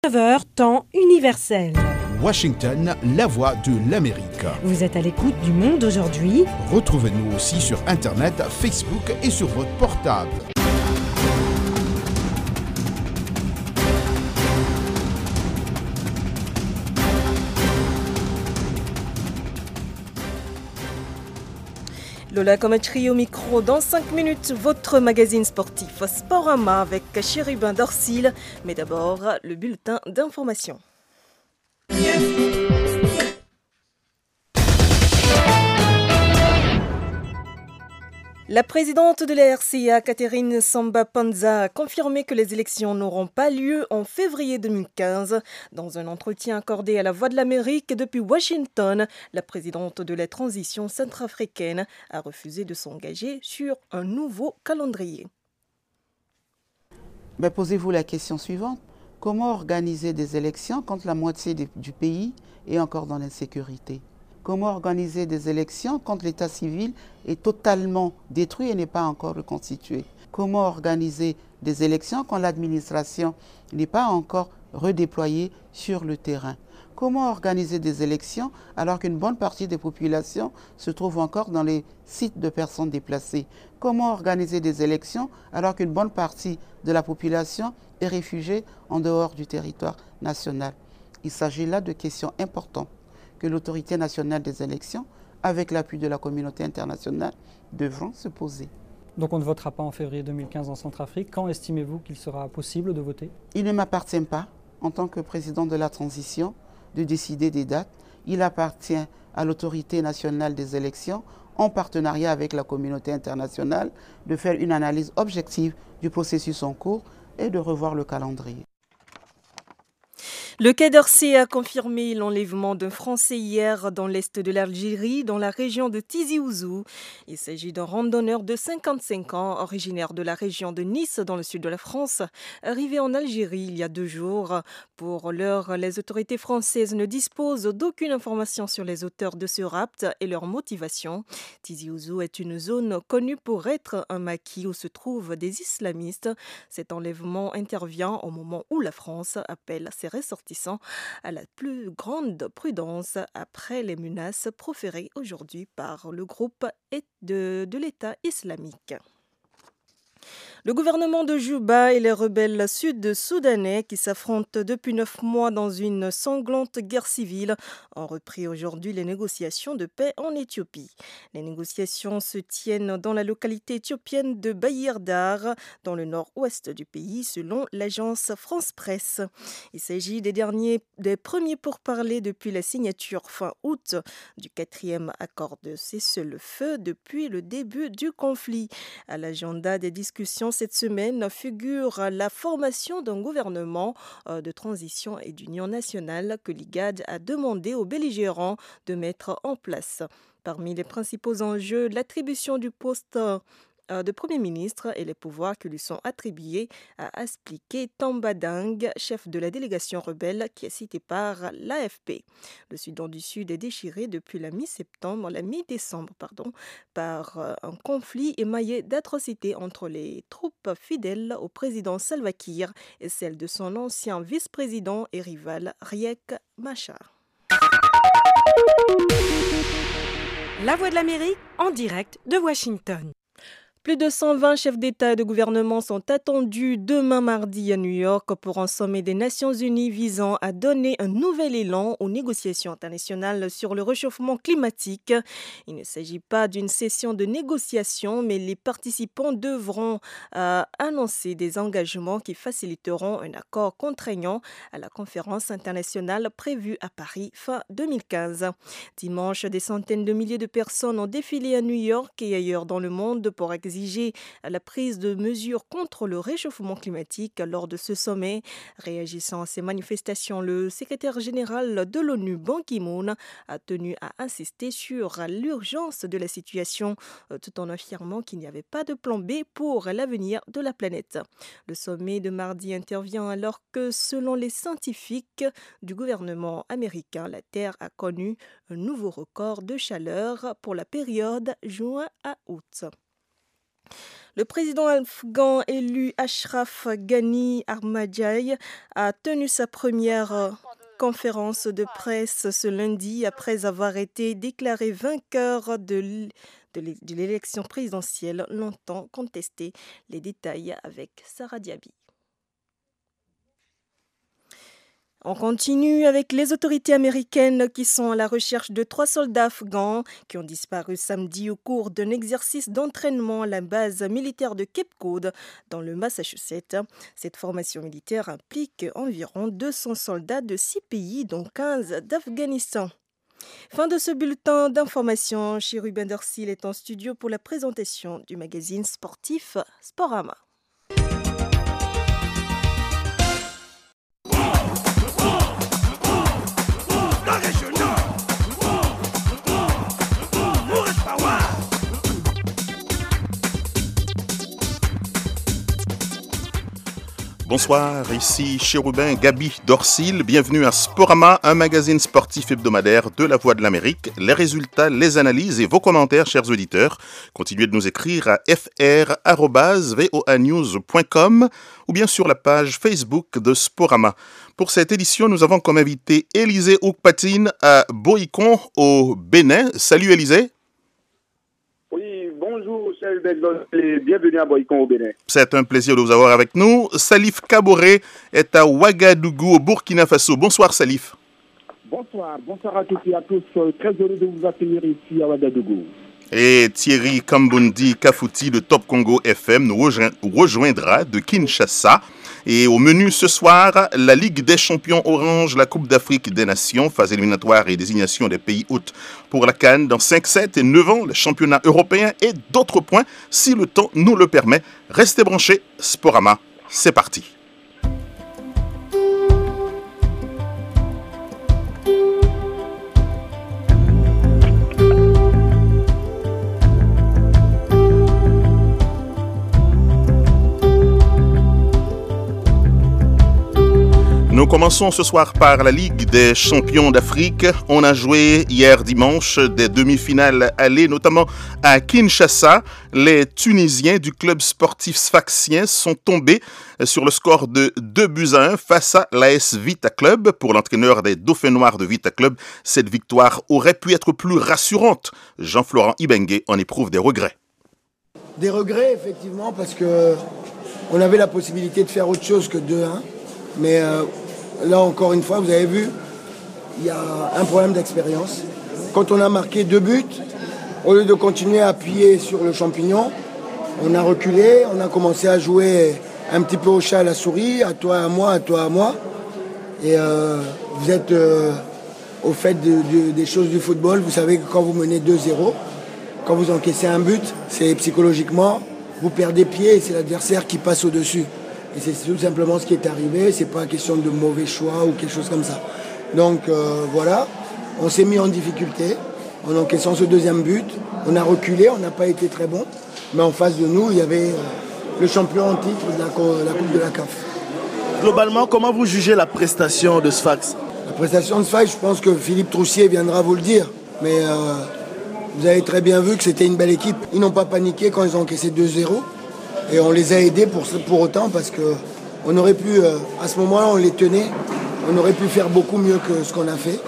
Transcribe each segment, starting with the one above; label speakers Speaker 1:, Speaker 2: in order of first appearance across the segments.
Speaker 1: 9h, temps universel.
Speaker 2: Washington, la voix de l'Amérique.
Speaker 1: Vous êtes à l'écoute du Monde aujourd'hui.
Speaker 2: Retrouvez-nous aussi sur Internet, Facebook et sur votre portable.
Speaker 3: Lola Komatri au micro. Dans 5 minutes, votre magazine sportif Sporama avec Chérubin Dorsil. Mais d'abord, le bulletin d'information. La présidente de la RCA, Catherine Samba-Panza, a confirmé que les élections n'auront pas lieu en février 2015. Dans un entretien accordé à la Voix de l'Amérique depuis Washington, la présidente de la transition centrafricaine a refusé de s'engager sur un nouveau calendrier.
Speaker 4: Mais posez-vous la question suivante. Comment organiser des élections quand la moitié du pays est encore dans l'insécurité ? Comment organiser des élections quand l'état civil est totalement détruit et n'est pas encore reconstitué? Comment organiser des élections quand l'administration n'est pas encore redéployée sur le terrain? Comment organiser des élections alors qu'une bonne partie des populations se trouve encore dans les sites de personnes déplacées? Comment organiser des élections alors qu'une bonne partie de la population est réfugiée en dehors du territoire national? Il s'agit là de questions importantes que l'autorité nationale des élections, avec l'appui de la communauté internationale, devront se poser.
Speaker 5: Donc on ne votera pas en février 2015 en Centrafrique. Quand estimez-vous qu'il sera possible de voter?
Speaker 4: Il ne m'appartient pas, en tant que président de la transition, de décider des dates. Il appartient à l'autorité nationale des élections, en partenariat avec la communauté internationale, de faire une analyse objective du processus en cours et de revoir le calendrier.
Speaker 3: Le Quai d'Orsay a confirmé l'enlèvement d'un Français hier dans l'est de l'Algérie, dans la région de Tizi Ouzou. Il s'agit d'un randonneur de 55 ans, originaire de la région de Nice, dans le sud de la France, arrivé en Algérie il y a 2 jours. Pour l'heure, les autorités françaises ne disposent d'aucune information sur les auteurs de ce rapt et leur motivation. Tizi Ouzou est une zone connue pour être un maquis où se trouvent des islamistes. Cet enlèvement intervient au moment où la France appelle ses ressortissants à la plus grande prudence après les menaces proférées aujourd'hui par le groupe de l'État islamique. Le gouvernement de Juba et les rebelles sud-soudanais qui s'affrontent depuis 9 mois dans une sanglante guerre civile ont repris aujourd'hui les négociations de paix en Éthiopie. Les négociations se tiennent dans la localité éthiopienne de Bahir Dar, dans le nord-ouest du pays, selon l'agence France Presse. Il s'agit des premiers pourparlers depuis la signature fin août du 4e accord de cessez-le-feu depuis le début du conflit. À l'agenda des discussions cette semaine figure la formation d'un gouvernement de transition et d'union nationale que l'IGAD a demandé aux belligérants de mettre en place. Parmi les principaux enjeux, l'attribution du poste de Premier ministre et les pouvoirs qui lui sont attribués, a expliqué Tambadang, chef de la délégation rebelle qui est cité par l'AFP. Le Soudan du Sud est déchiré depuis la mi-décembre, par un conflit émaillé d'atrocités entre les troupes fidèles au président Salva Kiir et celles de son ancien vice-président et rival Riek Machar.
Speaker 1: La Voix de l'Amérique en direct de Washington.
Speaker 3: Plus de 120 chefs d'État et de gouvernement sont attendus demain mardi à New York pour un sommet des Nations Unies visant à donner un nouvel élan aux négociations internationales sur le réchauffement climatique. Il ne s'agit pas d'une session de négociation, mais les participants devront annoncer des engagements qui faciliteront un accord contraignant à la conférence internationale prévue à Paris fin 2015. Dimanche, des centaines de milliers de personnes ont défilé à New York et ailleurs dans le monde pour exiger la prise de mesures contre le réchauffement climatique lors de ce sommet. Réagissant à ces manifestations, le secrétaire général de l'ONU, Ban Ki-moon, a tenu à insister sur l'urgence de la situation tout en affirmant qu'il n'y avait pas de plan B pour l'avenir de la planète. Le sommet de mardi intervient alors que, selon les scientifiques du gouvernement américain, la Terre a connu un nouveau record de chaleur pour la période juin à août. Le président afghan élu Ashraf Ghani Ahmadiyed a tenu sa première conférence de presse ce lundi après avoir été déclaré vainqueur de l'élection présidentielle longtemps contestée. Les détails avec Sarah Diaby. On continue avec les autorités américaines qui sont à la recherche de 3 soldats afghans qui ont disparu samedi au cours d'un exercice d'entraînement à la base militaire de Cape Cod dans le Massachusetts. Cette formation militaire implique environ 200 soldats de 6 pays, dont 15 d'Afghanistan. Fin de ce bulletin d'information. Chérubin Dorsil est en studio pour la présentation du magazine sportif Sporama.
Speaker 6: Bonsoir, ici Chérubin Gabi Dorsil. Bienvenue à Sporama, un magazine sportif hebdomadaire de la Voix de l'Amérique. Les résultats, les analyses et vos commentaires, chers auditeurs, continuez de nous écrire à fr@voanews.com ou bien sur la page Facebook de Sporama. Pour cette édition, nous avons comme invité Élisée Oukpatine à Boïcon, au Bénin. Salut Élisée.
Speaker 7: Bonjour, et bienvenue à Boïcon au Bénin.
Speaker 6: C'est un plaisir de vous avoir avec nous. Salif Kaboré est à Ouagadougou, au Burkina Faso. Bonsoir Salif.
Speaker 7: Bonsoir à toutes et à tous. Très heureux de vous accueillir ici à Ouagadougou.
Speaker 6: Et Thierry Kambundi Kafouti de Top Congo FM nous rejoindra de Kinshasa. Et au menu ce soir, la Ligue des champions Orange, la Coupe d'Afrique des Nations, phase éliminatoire et désignation des pays hôtes pour la CAN dans 5, 7 et 9 ans, le championnat européen et d'autres points, si le temps nous le permet. Restez branchés, Sporama, c'est parti. Nous commençons ce soir par la Ligue des champions d'Afrique. On a joué hier dimanche des demi-finales allées, notamment à Kinshasa. Les Tunisiens du club sportif sfaxien sont tombés sur le score de 2-1 face à l'AS Vita Club. Pour l'entraîneur des Dauphins Noirs de Vita Club, cette victoire aurait pu être plus rassurante. Jean-Florent Ibengue en éprouve des regrets.
Speaker 8: Des regrets, effectivement, parce qu'on avait la possibilité de faire autre chose que 2-1. Mais là, encore une fois, vous avez vu, il y a un problème d'expérience. Quand on a marqué 2 buts, au lieu de continuer à appuyer sur le champignon, on a reculé, on a commencé à jouer un petit peu au chat à la souris, à toi, à moi, à toi, à moi. Et vous êtes au fait des choses du football. Vous savez que quand vous menez 2-0, quand vous encaissez un but, c'est psychologiquement, vous perdez pied et c'est l'adversaire qui passe au-dessus. Et c'est tout simplement ce qui est arrivé, c'est pas question de mauvais choix ou quelque chose comme ça. Donc voilà, on s'est mis en difficulté en encaissant ce 2e but. On a reculé, on n'a pas été très bon, mais en face de nous, il y avait le champion en titre de la Coupe de la CAF.
Speaker 9: Globalement, comment vous jugez la prestation de Sfax ?
Speaker 8: La prestation de Sfax, je pense que Philippe Troussier viendra vous le dire, mais vous avez très bien vu que c'était une belle équipe. Ils n'ont pas paniqué quand ils ont encaissé 2-0. Et on les a aidés pour autant parce qu'on aurait pu, à ce moment-là, on les tenait, on aurait pu faire beaucoup mieux que ce qu'on a fait.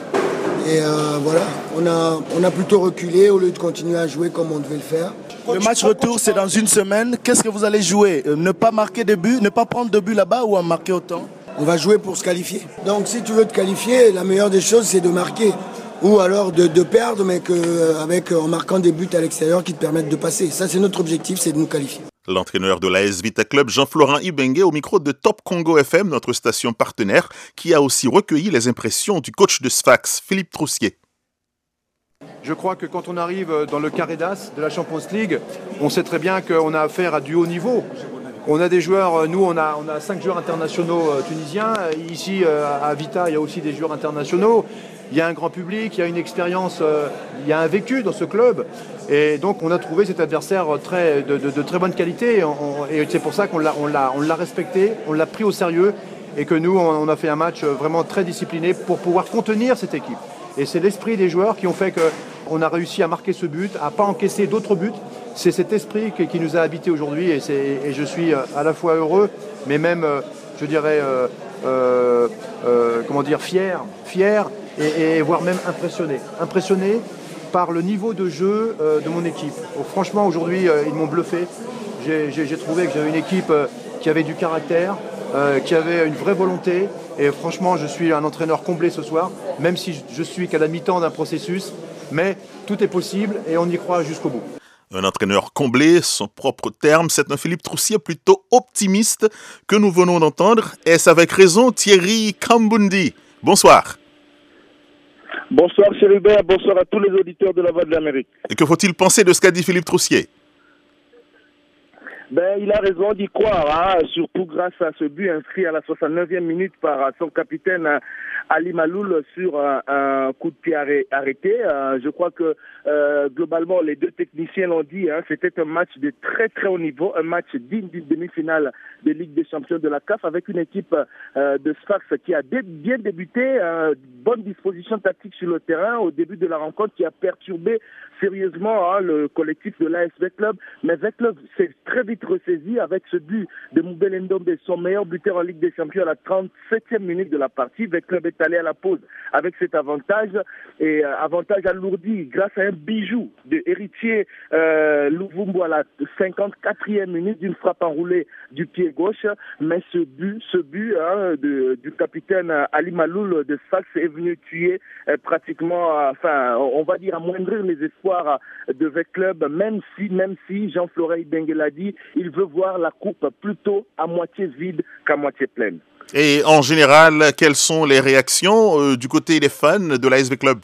Speaker 8: Et voilà, on a plutôt reculé au lieu de continuer à jouer comme on devait le faire.
Speaker 9: Le match retour, c'est dans une semaine. Qu'est-ce que vous allez jouer ? Ne pas marquer de but, ne pas prendre de but là-bas ou en marquer autant ?
Speaker 8: On va jouer pour se qualifier. Donc si tu veux te qualifier, la meilleure des choses, c'est de marquer. Ou alors de perdre, mais en marquant des buts à l'extérieur qui te permettent de passer. Ça, c'est notre objectif, c'est de nous qualifier.
Speaker 6: L'entraîneur de l'AS Vita Club, Jean-Florent Ibengue, au micro de Top Congo FM, notre station partenaire, qui a aussi recueilli les impressions du coach de Sfax, Philippe Troussier.
Speaker 10: Je crois que quand on arrive dans le carré d'as de la Champions League, on sait très bien qu'on a affaire à du haut niveau. On a des joueurs, nous on a 5 joueurs internationaux tunisiens. Ici à Vita, il y a aussi des joueurs internationaux. Il y a un grand public, il y a une expérience, il y a un vécu dans ce club. Et donc on a trouvé cet adversaire de très bonne qualité. Et c'est pour ça qu'on l'a respecté, on l'a pris au sérieux. Et que nous, on a fait un match vraiment très discipliné pour pouvoir contenir cette équipe. Et c'est l'esprit des joueurs qui ont fait qu'on a réussi à marquer ce but, à ne pas encaisser d'autres buts. c'est cet esprit qui nous a habités aujourd'hui et je suis à la fois heureux, mais même, je dirais, fier et voire même impressionné par le niveau de jeu de mon équipe. Franchement, aujourd'hui, ils m'ont bluffé. J'ai trouvé que j'avais une équipe qui avait du caractère, qui avait une vraie volonté. Et franchement, je suis un entraîneur comblé ce soir, même si je suis qu'à la mi-temps d'un processus. Mais tout est possible et on y croit jusqu'au bout.
Speaker 6: Un entraîneur comblé, son propre terme, c'est un Philippe Troussier plutôt optimiste que nous venons d'entendre. Est-ce avec raison Thierry Kambundi? Bonsoir.
Speaker 11: Bonsoir Chérubert, bonsoir à tous les auditeurs de la Voix de l'Amérique.
Speaker 6: Et que faut-il penser de ce qu'a dit Philippe Troussier?
Speaker 11: Il a raison d'y croire, surtout grâce à ce but inscrit à la 69e minute par son capitaine Ali Maloul sur un coup de pied arrêté. Je crois que globalement les deux techniciens l'ont dit, c'était un match de très très haut niveau, un match digne d'une demi-finale de Ligue des Champions de la CAF avec une équipe de Sfax qui a bien débuté, bonne disposition tactique sur le terrain au début de la rencontre qui a perturbé sérieusement le collectif de l'AS Club, mais Club s'est très vite ressaisi avec ce but de Moubel Ndombe, son meilleur buteur en Ligue des Champions à la 37e minute de la partie. Club est allé à la pause avec cet avantage, et avantage alourdi grâce à un bijou de Héritier Louvumbo à la 54e minute d'une frappe enroulée du pied gauche, mais ce but du capitaine Ali Maloul de Sfax est venu tuer pratiquement, on va dire amoindrir les espoirs de Club, même si Jean Floreil Benguel a dit il veut voir la coupe plutôt à moitié vide qu'à moitié pleine.
Speaker 6: Et en général, quelles sont les réactions du côté des fans de l'ASV Club?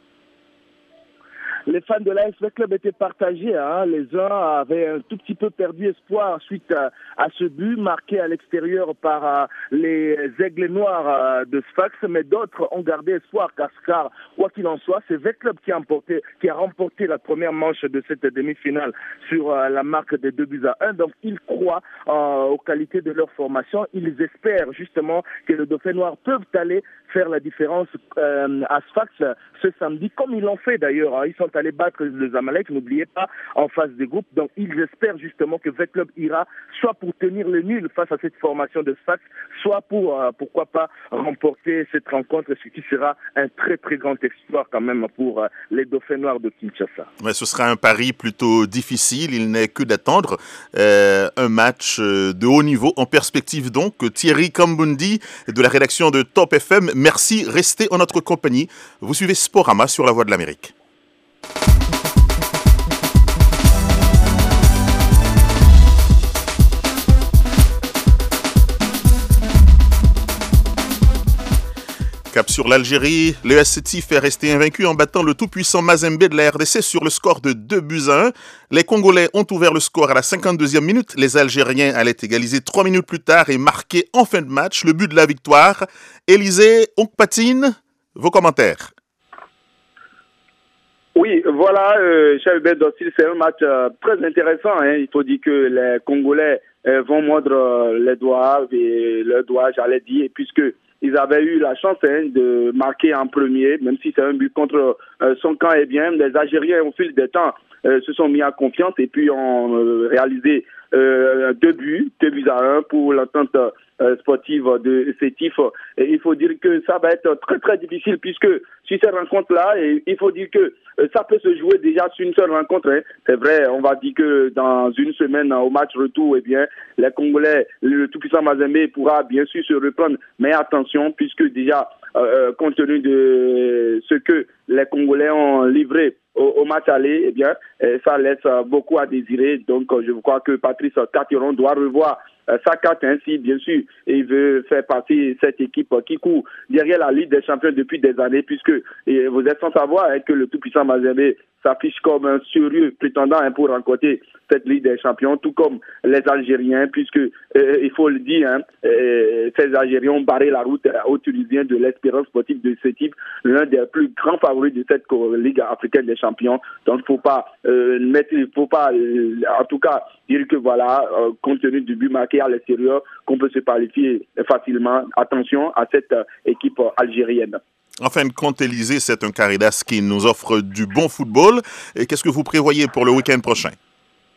Speaker 11: Les fans de l'ASV Club étaient partagés. Les uns avaient un tout petit peu perdu espoir suite à ce but marqué à l'extérieur par les Aigles Noirs de Sfax, mais d'autres ont gardé espoir car quoi qu'il en soit, c'est Club qui a remporté la première manche de cette demi-finale sur la marque de 2-1. Donc ils croient aux qualités de leur formation. Ils espèrent justement que les Dauphins Noirs peuvent aller faire la différence à Sfax ce samedi, comme ils l'ont fait d'ailleurs. Ils sont allés battre le Zamalek, n'oubliez pas, en phase de groupe. Donc ils espèrent justement que Club ira soit pour tenir le nul face à cette formation de Sfax, soit pour, pourquoi pas, remporter cette rencontre, ce qui sera un très très grand exploit quand même pour les Dauphins Noirs de Kinshasa.
Speaker 6: Mais ce sera un pari plutôt difficile, il n'est que d'attendre un match de haut niveau en perspective donc. Thierry Kambundi de la rédaction de Top FM, merci, restez en notre compagnie. Vous suivez Sporama sur la Voix de l'Amérique. Cap sur l'Algérie, le SCTIF est resté invaincu en battant le tout-puissant Mazembe de la RDC sur le score de 2-1. Les Congolais ont ouvert le score à la 52e minute. Les Algériens allaient égaliser 3 minutes plus tard et marquer en fin de match le but de la victoire. Élisée Onkpatine, vos commentaires?
Speaker 12: Oui, voilà, cher Hubert Dossil, c'est un match très intéressant. Il faut dire que les Congolais vont mordre les doigts, et leurs doigts, j'allais dire, puisque ils avaient eu la chance de marquer en premier, même si c'est un but contre son camp. Eh bien, les Algériens, au fil des temps, se sont mis en confiance et puis ont réalisé 2 buts à 1 pour l'entente sportive de Sétif. Et il faut dire que ça va être très très difficile puisque sur cette rencontre-là, il faut dire que ça peut se jouer déjà sur une seule rencontre. C'est vrai, on va dire que dans une semaine au match retour, eh bien, les Congolais, le tout-puissant Mazembe pourra bien sûr se reprendre. Mais attention, puisque déjà, compte tenu de ce que les Congolais ont livré au match aller, eh bien, ça laisse beaucoup à désirer. Donc, je crois que Patrice Carteron doit revoir sa carte ainsi, bien sûr, et il veut faire partie de cette équipe qui court derrière la Ligue des Champions depuis des années, puisque vous êtes sans savoir que le tout-puissant Mazembe s'affiche comme un sérieux prétendant pour remporter cette Ligue des Champions, tout comme les Algériens, puisque, il faut le dire, ces Algériens ont barré la route aux Tunisiens de l'Espérance sportive de ce type, l'un des plus grands favoris de cette Ligue africaine des champions. Donc, il ne faut pas, en tout cas, dire que voilà, compte tenu du but marqué à l'extérieur, qu'on peut se qualifier facilement. Attention à cette équipe algérienne.
Speaker 6: En fin de compte, Élisée, c'est un Caridas qui nous offre du bon football. Et qu'est-ce que vous prévoyez pour le week-end prochain?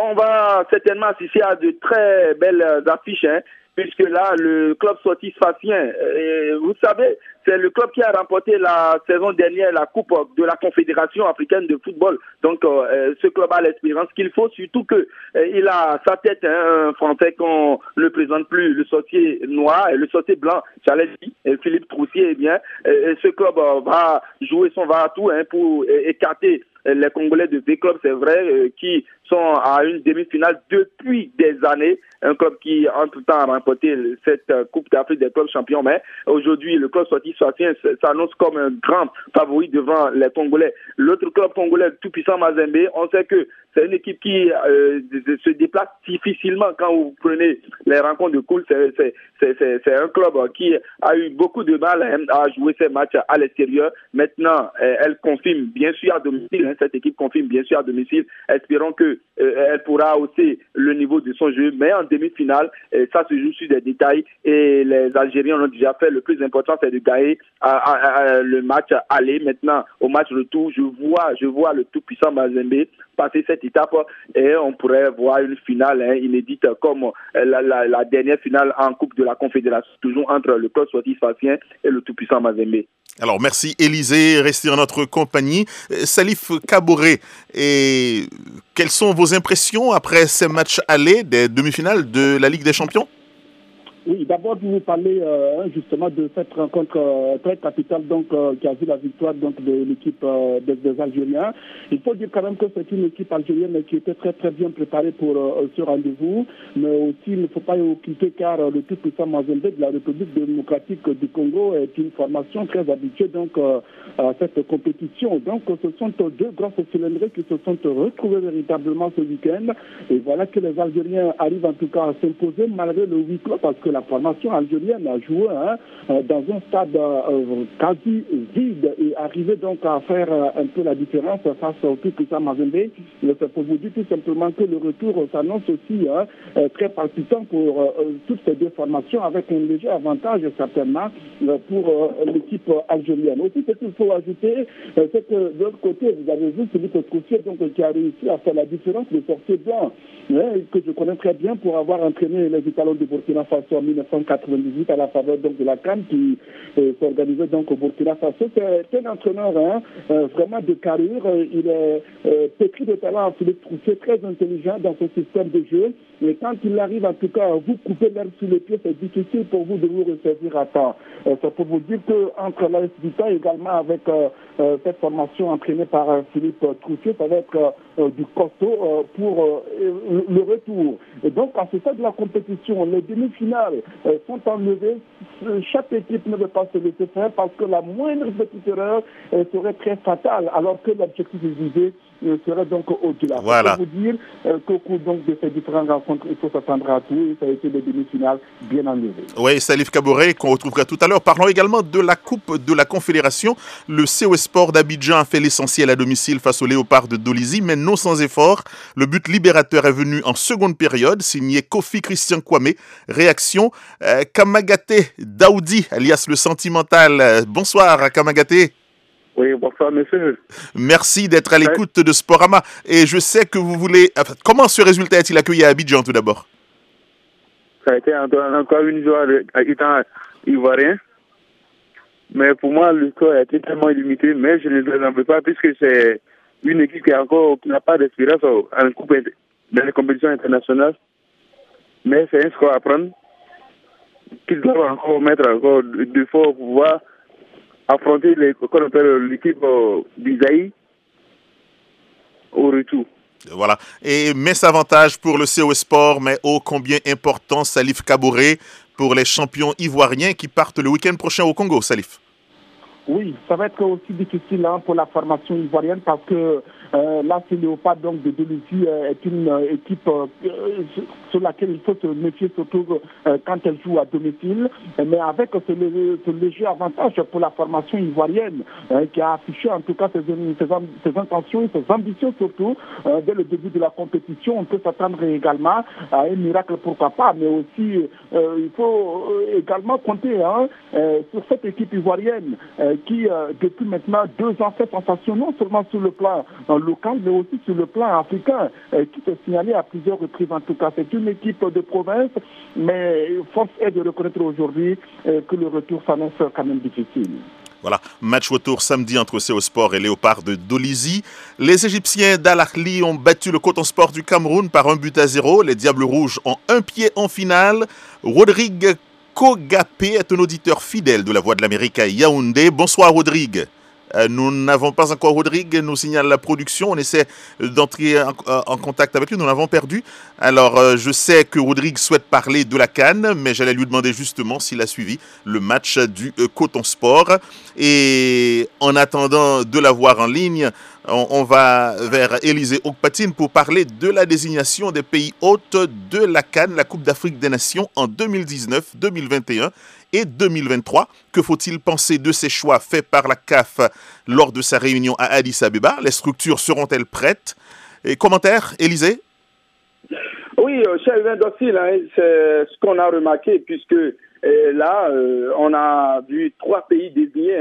Speaker 12: on va certainement assister à de très belles affiches, hein, puisque là, le club Sotis Sfaxien, vous savez, c'est le club qui a remporté la saison dernière la Coupe de la Confédération africaine de football. Donc, ce club a l'espérance qu'il faut, surtout que il a à sa tête un Français qu'on ne présente plus, le sorcier noir et le sorcier blanc, j'allais dire, Philippe Troussier. Eh bien, ce club va jouer son va-tout pour écarter les Congolais de V-Club, c'est vrai, qui sont à une demi-finale depuis des années. Un club qui, entre-temps, a remporté cette Coupe d'Afrique des clubs champions. Mais aujourd'hui, le club Sotis Sfaxien s'annonce comme un grand favori devant les Congolais. L'autre club congolais, tout-puissant Mazembe, on sait que c'est une équipe qui se déplace difficilement quand vous prenez les rencontres de cool. C'est un club qui a eu beaucoup de mal à jouer ses matchs à l'extérieur. Maintenant, elle confirme bien sûr à domicile. Cette équipe confirme bien sûr à domicile. Espérons que elle pourra hausser le niveau de son jeu. Mais en demi-finale, ça se joue sur des détails. Et les Algériens l'ont déjà fait. Le plus important, c'est de gagner le match aller. Maintenant, au match retour, je vois le tout-puissant Mazembe passer cette étape et on pourrait voir une finale inédite comme la dernière finale en Coupe de la Confédération, toujours entre le club Sotis Sfaxien et le tout-puissant Mazembe.
Speaker 6: Alors, merci Élisée, restez en notre compagnie. Salif Kaboré, et quelles sont vos impressions après ces matchs allés des demi-finales de la Ligue des Champions?
Speaker 7: Oui, d'abord, je vous parler justement de cette rencontre très capitale qui a vu la victoire de l'équipe des Algériens. Il faut dire quand même que c'est une équipe algérienne qui était très très bien préparée pour ce rendez-vous, mais aussi il ne faut pas occulter car le tout-puissant Mazembe de la République démocratique du Congo est une formation très habituée à cette compétition. Donc ce sont deux grosses cylindrées qui se sont retrouvées véritablement ce week-end et voilà que les Algériens arrivent en tout cas à s'imposer malgré le huis clos parce que la formation algérienne a joué dans un stade quasi vide et arrivé donc à faire un peu la différence face au tout-puissant Mazembe. C'est pour vous dire tout simplement que le retour s'annonce aussi très palpitant pour toutes ces deux formations avec un léger avantage certainement pour l'équipe algérienne. Aussi, ce qu'il faut ajouter, c'est que de l'autre côté, vous avez vu Philippe Troussier qui a réussi à faire la différence, le sorcier blanc, que je connais très bien pour avoir entraîné les Étalons de Burkina Faso en 1998 à la faveur de la CAN qui s'organisait au Burkina Faso. C'est un entraîneur vraiment de carrure. Il est pétri de talent, Philippe Troussier, très intelligent dans son système de jeu. Et quand il arrive en tout cas à vous couper l'herbe sous les pieds, c'est difficile pour vous de vous ressaisir à temps. C'est pour vous dire qu'entre l'AS Vita également avec cette formation entraînée par Philippe Troussier, ça va être du costaud pour le retour. Et donc, à ce stade de la compétition, les demi-finales sont enlevées. Chaque équipe ne veut pas se laisser faire parce que la moindre petite erreur serait très fatale, alors que l'objectif visé serait donc au-delà.
Speaker 6: Voilà.
Speaker 7: Je peux vous dire qu'au cours de ces différentes rencontres, il faut s'attendre à tout et ça a été des demi-finales bien enlevées.
Speaker 6: Oui, Salif Kaboré, qu'on retrouvera tout à l'heure. Parlons également de la Coupe de la Confédération. Le COS Sport d'Abidjan a fait l'essentiel à domicile face au Léopard de Dolisie, mais non sans effort. Le but libérateur est venu en seconde période, signé Kofi Christian Kwame. Réaction, Kamagaté Daoudi, alias le sentimental. Bonsoir Kamagaté.
Speaker 13: Oui, bonsoir, monsieur.
Speaker 6: Merci d'être à l'écoute de Sporama. Et je sais que vous voulez... Enfin, comment ce résultat est-il accueilli à Abidjan, tout d'abord?
Speaker 13: Ça a été encore une joie étant ivoirien. Mais pour moi, le score a été tellement limité. Mais je ne l'en veux pas, puisque c'est une équipe qui n'a pas d'expérience dans les compétitions internationales. Mais c'est un score à prendre. Qu'ils doivent encore mettre encore d'efforts pour pouvoir affronter l'équipe d'Isaïe au retour.
Speaker 6: Voilà. Et avantage pour le COS Sport, mais ô combien important, Salif Kaboré, pour les champions ivoiriens qui partent le week-end prochain au Congo, Salif.
Speaker 7: Oui, ça va être aussi difficile pour la formation ivoirienne parce que là, ce Léopard de Dolisie est une équipe sur laquelle il faut se méfier surtout quand elle joue à domicile. Mais avec ce léger avantage pour la formation ivoirienne qui a affiché en tout cas ses intentions et ses ambitions surtout dès le début de la compétition, on peut s'attendre également à un miracle pourquoi pas. Mais aussi, il faut également compter sur cette équipe ivoirienne qui, depuis maintenant 2 ans, fait sensation non seulement sur le plan local, mais aussi sur le plan africain, qui s'est signalé à plusieurs reprises. En tout cas, c'est une équipe de province, mais force est de reconnaître aujourd'hui que le retour s'annonce quand même difficile.
Speaker 6: Voilà, match retour samedi entre CO Sport et Léopard de Dolisie. Les Égyptiens d'Al Ahly ont battu le Coton Sport du Cameroun par 1-0. Les Diables Rouges ont un pied en finale. Rodrigue Kogapé est un auditeur fidèle de la Voix de l'Amérique à Yaoundé. Bonsoir Rodrigue. Nous n'avons pas encore Rodrigue, nous signale la production. On essaie d'entrer en contact avec lui, nous l'avons perdu. Alors, je sais que Rodrigue souhaite parler de la CAN, mais j'allais lui demander justement s'il a suivi le match du Coton Sport. Et en attendant de l'avoir en ligne, on va vers Élisée Okpatine pour parler de la désignation des pays hôtes de la CAN, la Coupe d'Afrique des Nations, en 2019, 2021 et 2023. Que faut-il penser de ces choix faits par la CAF lors de sa réunion à Addis Abeba? Les structures seront-elles prêtes? Et commentaire, Élisée?
Speaker 12: Oui, cher Yvain Docile, c'est ce qu'on a remarqué, puisque là, on a vu 3 pays désignés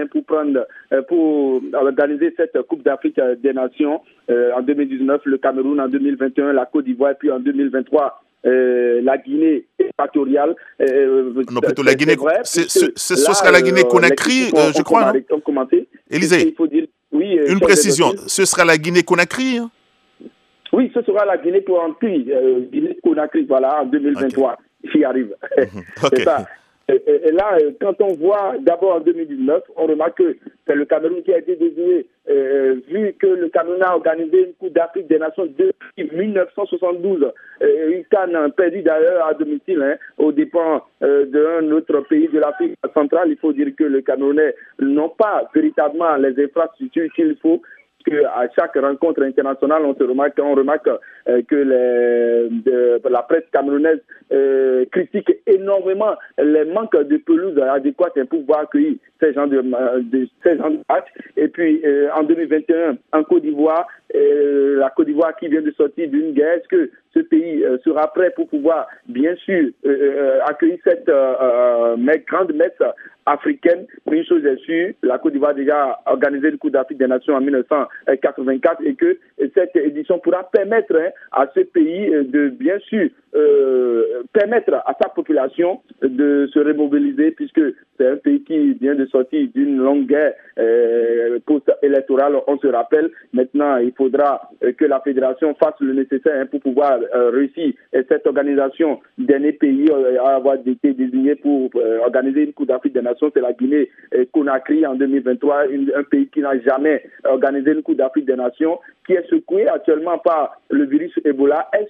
Speaker 12: pour organiser cette Coupe d'Afrique des Nations. En 2019, le Cameroun, en 2021, la Côte d'Ivoire, puis en 2023, la Guinée équatoriale.
Speaker 6: Non, plutôt la Guinée. Ce sera la Guinée-Conakry, je crois. Élisée, une précision. Ce sera la Guinée-Conakry.
Speaker 12: Oui, ce sera la Guinée-Conakry. Guinée-Conakry, voilà, en 2023. Okay. J'y arrive. C'est ça. Et là, quand on voit d'abord en 2019, on remarque que c'est le Cameroun qui a été désigné, vu que le Cameroun a organisé une Coupe d'Afrique des Nations depuis 1972. Une CAN perdue d'ailleurs à domicile, aux dépens d'un autre pays de l'Afrique centrale. Il faut dire que les Camerounais n'ont pas véritablement les infrastructures qu'il faut. À chaque rencontre internationale, on remarque que la presse camerounaise critique énormément les manques de pelouse adéquates pour pouvoir accueillir ces gens de matchs. Et puis, en 2021, en Côte d'Ivoire, la Côte d'Ivoire qui vient de sortir d'une guerre, est-ce que ce pays sera prêt pour pouvoir, bien sûr, accueillir cette grande messe africaine? Mais une chose est sûre, la Côte d'Ivoire a déjà organisé le Coupe d'Afrique des Nations en 1984 et que cette édition pourra permettre à ce pays de, bien sûr, permettre à sa population de se remobiliser, puisque c'est un pays qui vient de sortir d'une longue guerre post-électorale, on se rappelle. Maintenant, il faudra que la fédération fasse le nécessaire pour pouvoir réussir cette organisation. Le dernier pays à avoir été désigné pour organiser une Coupe d'Afrique des Nations, c'est la Guinée-Conakry en 2023, un pays qui n'a jamais organisé une Coupe d'Afrique des Nations, qui est secoué actuellement par le virus Ebola. Est-ce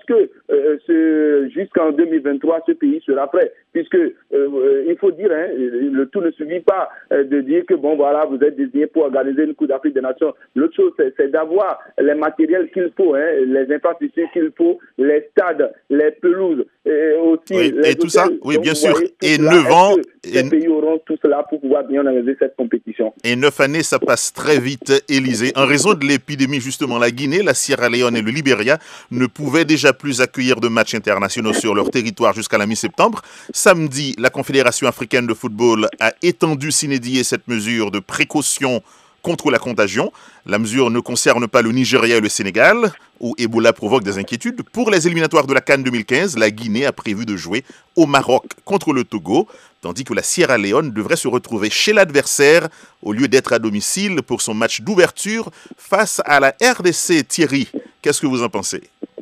Speaker 12: que jusqu'en 2023, ce pays sera prêt? Puisque il faut dire, le tout ne suffit pas de dire que bon voilà, vous êtes désigné pour organiser une Coupe d'Afrique des Nations. L'autre chose, c'est d'avoir les matériels qu'il faut, les infrastructures qu'il faut, les stades, les pelouses, et aussi
Speaker 6: oui,
Speaker 12: les
Speaker 6: et tout ça, oui, bien sûr. Et 9 ans,
Speaker 12: ces pays auront tout cela pour pouvoir bien organiser cette compétition.
Speaker 6: Et 9 années, ça passe très vite, Élisée. En raison de l'épidémie, justement, la Guinée, la Sierra Leone et le Libéria ne pouvaient déjà plus accueillir de matchs internationaux sur leur territoire jusqu'à la mi-septembre. Samedi, la Confédération africaine de football a étendu sine die cette mesure de précaution contre la contagion. La mesure ne concerne pas le Nigeria et le Sénégal, où Ebola provoque des inquiétudes. Pour les éliminatoires de la CAN 2015, la Guinée a prévu de jouer au Maroc contre le Togo, tandis que la Sierra Leone devrait se retrouver chez l'adversaire au lieu d'être à domicile pour son match d'ouverture face à la RDC. Thierry, qu'est-ce que vous en pensez?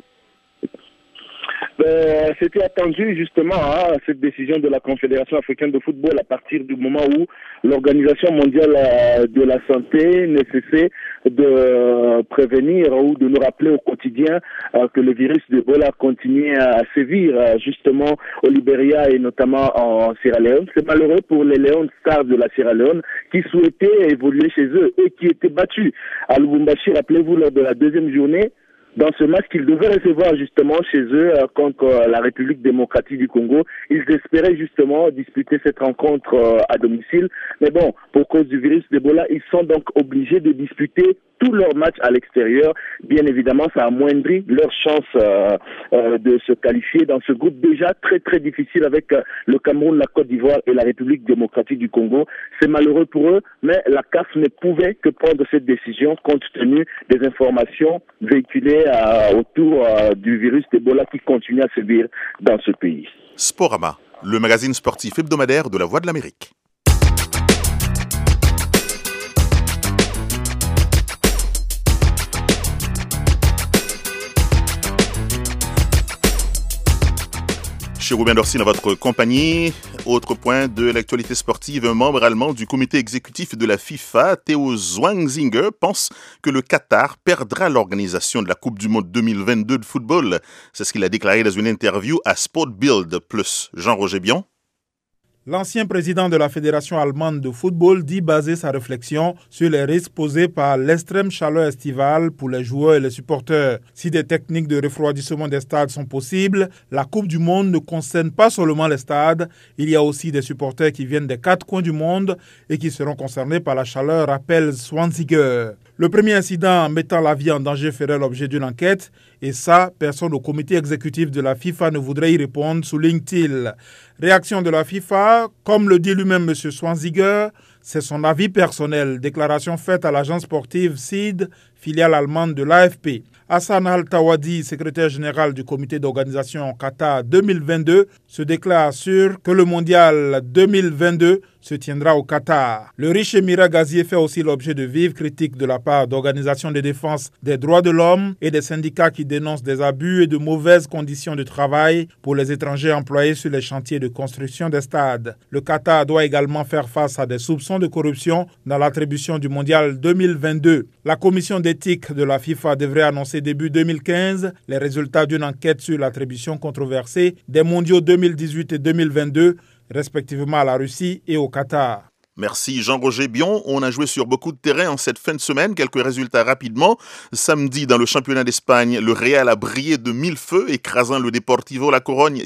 Speaker 13: C'était attendu justement cette décision de la Confédération africaine de football à partir du moment où l'Organisation mondiale de la santé ne cessait de prévenir ou de nous rappeler au quotidien que le virus d'Ebola continuait à sévir justement au Libéria et notamment en Sierra Leone. C'est malheureux pour les Lions Stars de la Sierra Leone qui souhaitaient évoluer chez eux et qui étaient battus à Lubumbashi. Rappelez-vous, lors de la deuxième journée,
Speaker 11: dans ce match qu'ils devaient recevoir justement chez eux contre la République démocratique du Congo. Ils espéraient justement disputer cette rencontre à domicile. Mais bon, pour cause du virus d'Ebola, ils sont donc obligés de disputer tous leurs matchs à l'extérieur. Bien évidemment, ça amoindrit leur chance de se qualifier dans ce groupe déjà très très difficile avec le Cameroun, la Côte d'Ivoire et la République démocratique du Congo. C'est malheureux pour eux, mais la CAF ne pouvait que prendre cette décision compte tenu des informations véhiculées autour du virus d'Ebola qui continue à sévir dans ce pays.
Speaker 6: Sporama, le magazine sportif hebdomadaire de la Voix de l'Amérique. Chez Robin Dorcy dans votre compagnie. Autre point de l'actualité sportive, un membre allemand du comité exécutif de la FIFA, Theo Zwanziger, pense que le Qatar perdra l'organisation de la Coupe du Monde 2022 de football. C'est ce qu'il a déclaré dans une interview à Sport Bild Plus. Jean-Roger Bion.
Speaker 14: L'ancien président de la Fédération allemande de football dit baser sa réflexion sur les risques posés par l'extrême chaleur estivale pour les joueurs et les supporters. Si des techniques de refroidissement des stades sont possibles, la Coupe du Monde ne concerne pas seulement les stades. Il y a aussi des supporters qui viennent des 4 coins du monde et qui seront concernés par la chaleur, rappelle Zwanziger. Le premier incident mettant la vie en danger ferait l'objet d'une enquête et ça, personne au comité exécutif de la FIFA ne voudrait y répondre, souligne-t-il. Réaction de la FIFA, comme le dit lui-même M. Zwanziger, c'est son avis personnel. Déclaration faite à l'agence sportive SID, filiale allemande de l'AFP. Hassan Al-Tawadi, secrétaire général du comité d'organisation Qatar 2022, se déclare sûr que le mondial 2022 se tiendra au Qatar. Le riche émirat gazier fait aussi l'objet de vives critiques de la part d'organisations de défense des droits de l'homme et des syndicats qui dénoncent des abus et de mauvaises conditions de travail pour les étrangers employés sur les chantiers de construction des stades. Le Qatar doit également faire face à des soupçons de corruption dans l'attribution du mondial 2022. La commission d'éthique de la FIFA devrait annoncer début 2015 les résultats d'une enquête sur l'attribution controversée des mondiaux 2018 et 2022, respectivement à la Russie et au Qatar.
Speaker 6: Merci Jean-Roger Bion. On a joué sur beaucoup de terrains en cette fin de semaine. Quelques résultats rapidement. Samedi, dans le championnat d'Espagne, le Real a brillé de 1000 feux, écrasant le Deportivo La Corogne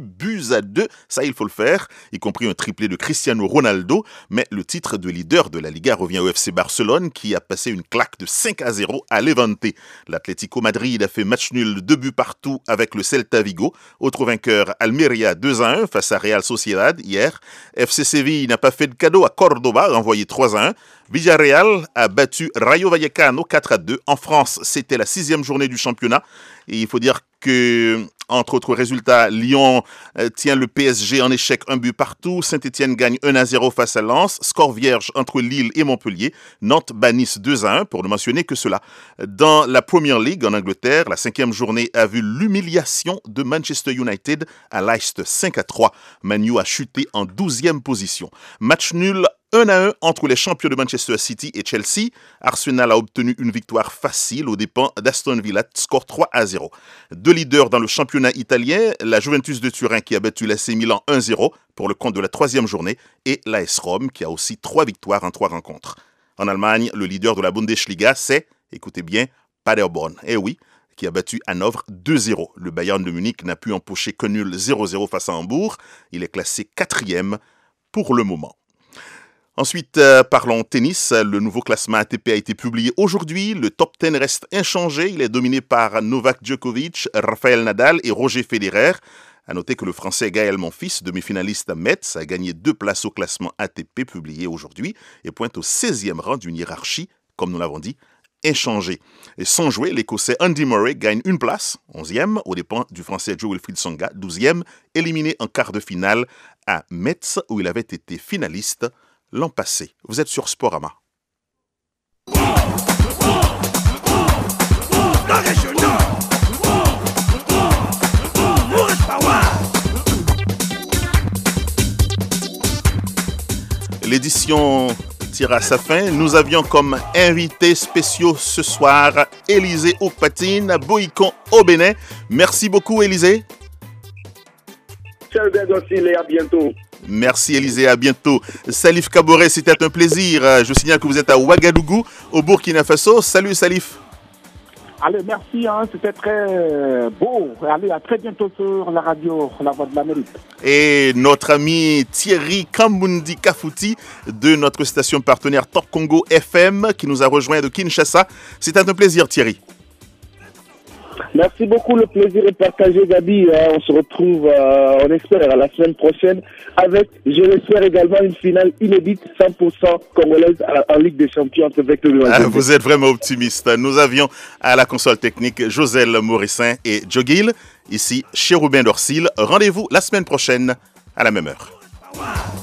Speaker 6: 8-2. Ça, il faut le faire, y compris un triplé de Cristiano Ronaldo. Mais le titre de leader de la Liga revient au FC Barcelone, qui a passé une claque de 5-0 à Levante. L'Atlético Madrid a fait match nul 2 buts partout avec le Celta Vigo. Autre vainqueur, Almeria 2-1 face à Real Sociedad hier. FC Séville n'a pas fait de cadeau à Cordoba, renvoyé 3-1. Villarreal a battu Rayo Vallecano 4-2. En France, c'était la 6e journée du championnat. Et il faut dire que, entre autres résultats, Lyon tient le PSG en échec 1 but partout. Saint-Etienne gagne 1-0 face à Lens. Score vierge entre Lille et Montpellier. Nantes bat Nice 2-1, pour ne mentionner que cela. Dans la Premier League en Angleterre, la 5e journée a vu l'humiliation de Manchester United à Leicester 5-3. Man U a chuté en 12e position. Match nul 1-1 entre les champions de Manchester City et Chelsea. Arsenal a obtenu une victoire facile aux dépens d'Aston Villa, score 3-0. Deux leaders dans le championnat italien, la Juventus de Turin qui a battu l'AC Milan 1-0 pour le compte de la 3e journée et l'AS Rome qui a aussi 3 victoires en 3 rencontres. En Allemagne, le leader de la Bundesliga, c'est, écoutez bien, Paderborn. Eh oui, qui a battu Hanovre 2-0. Le Bayern de Munich n'a pu empocher que nul 0-0 face à Hambourg. Il est classé 4e pour le moment. Ensuite, parlons tennis. Le nouveau classement ATP a été publié aujourd'hui. Le top 10 reste inchangé. Il est dominé par Novak Djokovic, Rafael Nadal et Roger Federer. À noter que le Français Gaël Monfils, demi-finaliste à Metz, a gagné 2 places au classement ATP publié aujourd'hui et pointe au 16e rang d'une hiérarchie, comme nous l'avons dit, inchangée. Et sans jouer, l'Écossais Andy Murray gagne 1 place, 11e, aux dépens du Français Joe-Wilfried Tsonga, 12e, éliminé en quart de finale à Metz, où il avait été finaliste l'an passé. Vous êtes sur Sporama. L'édition tire à sa fin. Nous avions comme invités spéciaux ce soir Élisée Okpatine, Boïcon au Bénin. Merci beaucoup Élisée.
Speaker 11: Ciao et à bientôt.
Speaker 6: Merci Élisée, à bientôt. Salif Kaboré, c'était un plaisir. Je signale que vous êtes à Ouagadougou, au Burkina Faso. Salut Salif.
Speaker 7: Allez, merci, c'était très beau. Allez, à très bientôt sur la radio La Voix de l'Amérique.
Speaker 6: Et notre ami Thierry Kambundi Kafouti de notre station partenaire Top Congo FM qui nous a rejoint de Kinshasa. C'était un plaisir, Thierry.
Speaker 11: Merci beaucoup, le plaisir est partagé, Gabi. On se retrouve, on espère, la semaine prochaine avec, je l'espère également, une finale inédite 100% congolaise en Ligue des Champions entre Vector et
Speaker 6: Vous êtes vraiment optimiste. Nous avions à la console technique Joselle Morissin et Joe Gill. Ici, chez Robin Dorsil. Rendez-vous la semaine prochaine à la même heure.